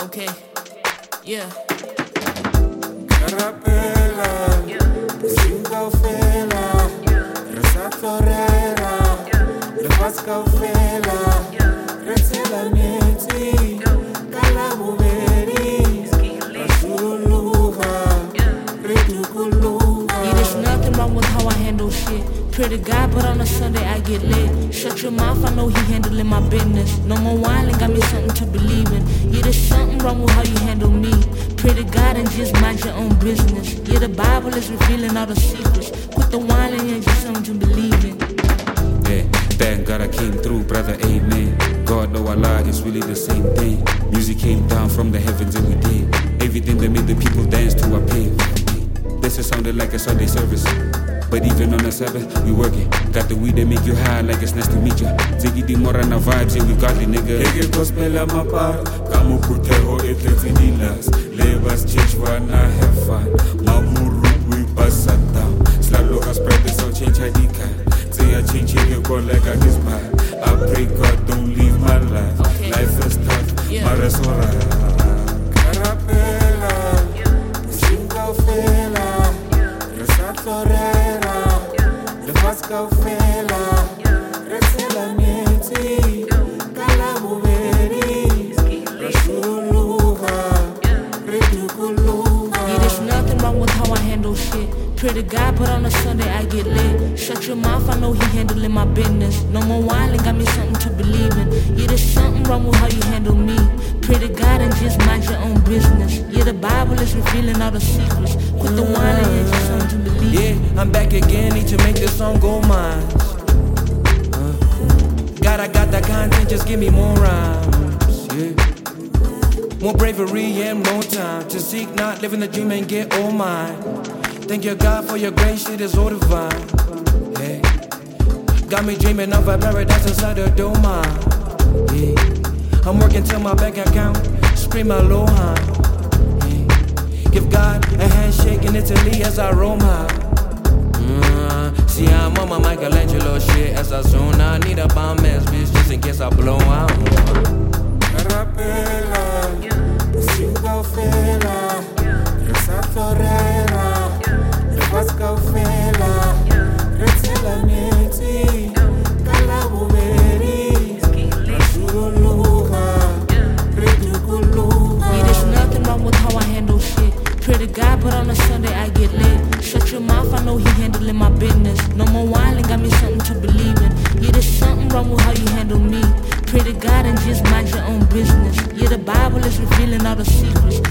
Okay, yeah. Carapela, Singafela, Resatorera, Levascafela, Resela Neti, Calabuveri, Rasululuha, Ridukuluha. Yeah, there's nothing wrong with how I handle shit. Pray to God, but on a Sunday I get lit. Shut your mouth, I know he handling my business. No more whining, got me something to believe in. Yeah, there's something wrong with how you handle me. Pray to God and just mind your own business. Yeah, the Bible is revealing all the secrets. Quit the whining and just something to believe in. Yeah, thank God I came through, brother, amen. God know Allah is really the same thing. Music came down from the heavens and we did everything that made the people dance to our pain. This is sounded like a Sunday service, but even on the Sabbath, we working. Got the weed that make you high like it's nice to meet ya. Ziggy di Morana vibes, yeah, we godly, nigga. Ege gospel amapar, kamu puteho etletidilas. Levas chichwana have fun. Mamuru we pass it down. Slaloka spread this out, change hadika. Say I change it, go like I this bad. I pray God don't leave my life. Okay. Life is tough, Yeah. Maresora. Carapela, Singafela, Resatorera, Levascafela, Resela Neti, Calabuveri, Rasululuha, Ridukuluha. Yeah, there's nothing wrong with how I handle shit. Pray to God, but on a Sunday I get lit. Shut your mouth, I know he handling my business. No more whining, got me something to believe in. Yeah, there's something wrong with how you handle me. Pray to God and just mind your own business. Yeah, the Bible is revealing all the secrets. Quit the whining and just something to believe in. Yeah, I'm back again, need to make this song go mine. God, I got that content, just give me more rhymes. Yeah. More bravery and more time to seek, not living the dream and get all mine. Thank you, God, for your grace, it is all divine. Hey. Got me dreaming of a paradise inside the dome. Yeah. I'm working till my bank account scream aloha. Yeah. Give God a handshake in Italy as I roam high. See, I'm on my Michelangelo shit as I zone. I need a bomb ass bitch just in case I blow out. Carapela, Singafela, Resatorera, Levascafela, Resela Neti, Calabuveri, Rasululuha, Ridukuluha. Yeah, there's nothing wrong with how I handle shit. Pray to God, but on a Sunday I get lit. Shut your mouth, I know he handling my business. No more whining, got me something to believe in. Yeah, there's something wrong with how you handle me. Pray to God and just mind your own business. Yeah, the Bible is revealing all the secrets.